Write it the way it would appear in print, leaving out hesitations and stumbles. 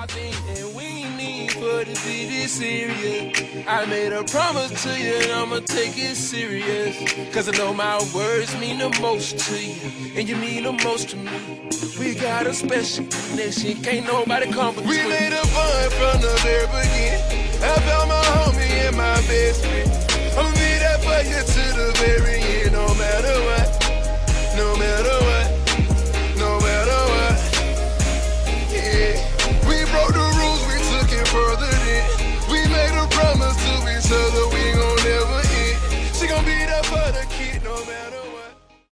And we ain't need for it to be this serious. I made a promise to you and I'ma take it serious. Cause I know my words mean the most to you, and you mean the most to me. We got a special connection, can't nobody come between. We made a bond from the very beginning. I found my homie and my